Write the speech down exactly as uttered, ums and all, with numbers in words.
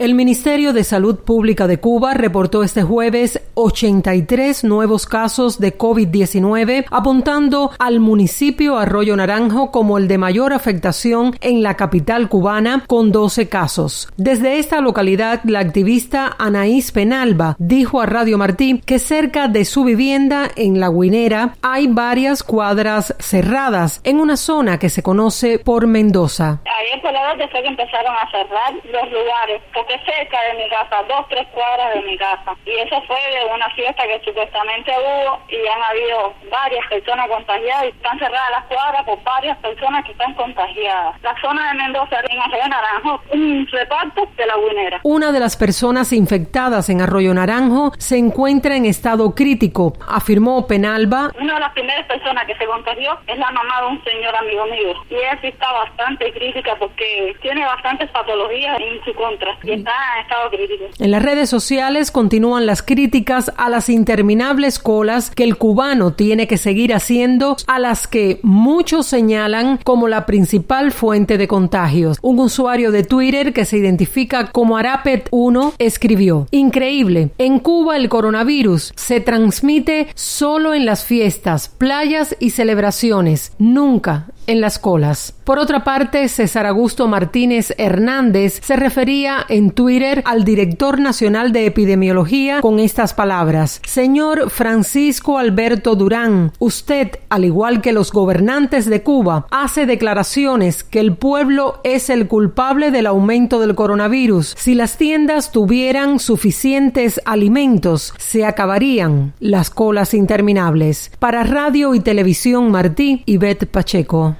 El Ministerio de Salud Pública de Cuba reportó este jueves ochenta y tres nuevos casos de COVID diecinueve, apuntando al municipio Arroyo Naranjo como el de mayor afectación en la capital cubana, con doce casos. Desde esta localidad, la activista Anaís Penalba dijo a Radio Martí que cerca de su vivienda en La Guinera hay varias cuadras cerradas en una zona que se conoce por Mendoza. Ayer por la noche fue que empezaron a cerrar los lugares, porque cerca de mi casa, dos, tres cuadras de mi casa. Y eso fue de una fiesta que supuestamente hubo y han habido varias personas contagiadas y están cerradas las cuadras por varias personas que están contagiadas. La zona de Mendoza, en Arroyo Naranjo, un reparto de La Guinera. Una de las personas infectadas en Arroyo Naranjo se encuentra en estado crítico, afirmó Penalba. Una de las primeras personas que se contagió es la mamá de un señor amigo mío. Y ella sí está bastante crítica porque tiene bastantes patologías en su contra y está en estado crítico. En las redes sociales continúan las críticas a las interminables colas que el cubano tiene que seguir haciendo, a las que muchos señalan como la principal fuente de contagios. Un usuario de Twitter que se identifica como Arapet uno escribió: increíble, en Cuba el coronavirus se transmite solo en las fiestas, playas y celebraciones, nunca en las colas. Por otra parte, César Augusto Martínez Hernández se refería en Twitter al director nacional de epidemiología con estas palabras: señor Francisco Alberto Durán, usted, al igual que los gobernantes de Cuba, hace declaraciones que el pueblo es el culpable del aumento del coronavirus. Si las tiendas tuvieran suficientes alimentos, se acabarían las colas interminables. Para Radio y Televisión Martí, Ivette Pacheco.